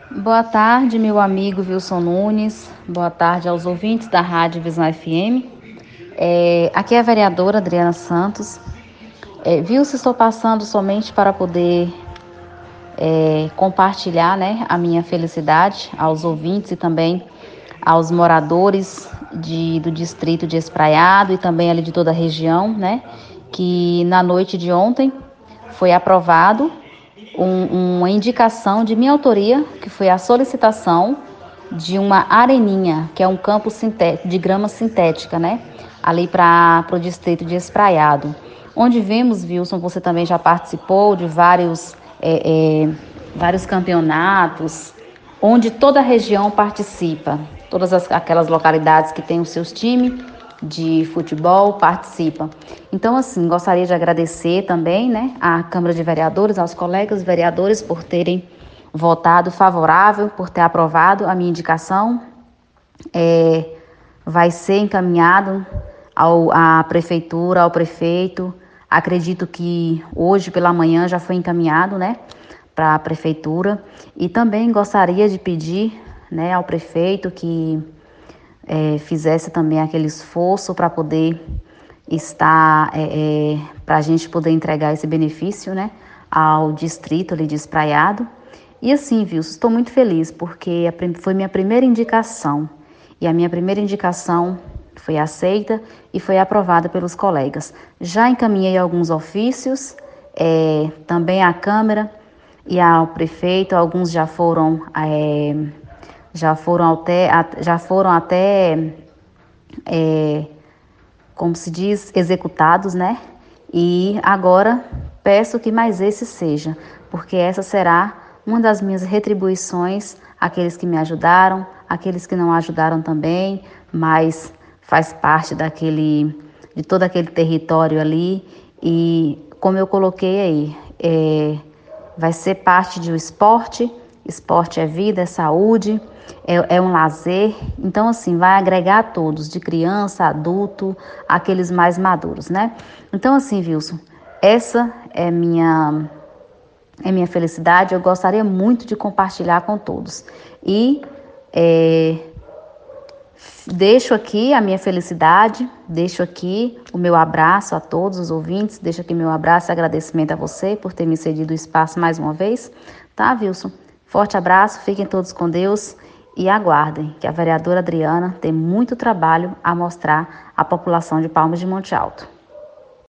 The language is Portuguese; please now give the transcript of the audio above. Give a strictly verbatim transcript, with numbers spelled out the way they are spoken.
Boa tarde, meu amigo Wilson Nunes. Boa tarde aos ouvintes da Rádio Visão F M. É, aqui é a vereadora Adriana Santos. É, Wilson, estou passando somente para poder é, compartilhar, né, a minha felicidade aos ouvintes e também aos moradores de, do distrito de Espraiado e também ali de toda a região, né, que na noite de ontem foi aprovado um- uma indicação de minha autoria, que foi a solicitação de uma areninha, que é um campo sinté- de grama sintética, né? Ali para o distrito de Espraiado. Onde vemos, Wilson, você também já participou de vários, é, é, vários campeonatos, onde toda a região participa. Todas as, aquelas localidades que têm os seus times de futebol participam. Então, assim, gostaria de agradecer também, né, à Câmara de Vereadores, aos colegas vereadores por terem votado favorável, por ter aprovado a minha indicação. É, vai ser encaminhado ao, à prefeitura, ao prefeito. Acredito que hoje pela manhã já foi encaminhado, né, para a prefeitura. E também gostaria de pedir, né, ao prefeito que é, fizesse também aquele esforço para poder estar, é, é, para a gente poder entregar esse benefício, né, ao distrito ali de Espraiado. E assim, viu, estou muito feliz porque a prim- foi minha primeira indicação e a minha primeira indicação foi aceita e foi aprovada pelos colegas. Já encaminhei alguns ofícios, é, também à Câmara e ao prefeito, alguns já foram, é, já foram até, já foram até é, como se diz, executados, né? E agora peço que mais esse seja, porque essa será uma das minhas retribuições àqueles que me ajudaram, àqueles que não ajudaram também, mas faz parte daquele, de todo aquele território ali. E como eu coloquei aí, é, vai ser parte de um esporte. Esporte é vida, é saúde, é, é um lazer. Então, assim, vai agregar a todos, de criança, adulto, aqueles mais maduros, né? Então, assim, Wilson, essa é minha, é minha felicidade. Eu gostaria muito de compartilhar com todos. E é, deixo aqui a minha felicidade, deixo aqui o meu abraço a todos os ouvintes, deixo aqui meu abraço e agradecimento a você por ter me cedido o espaço mais uma vez, tá, Wilson? Forte abraço, fiquem todos com Deus e aguardem que a vereadora Adriana tem muito trabalho a mostrar à população de Palmas de Monte Alto.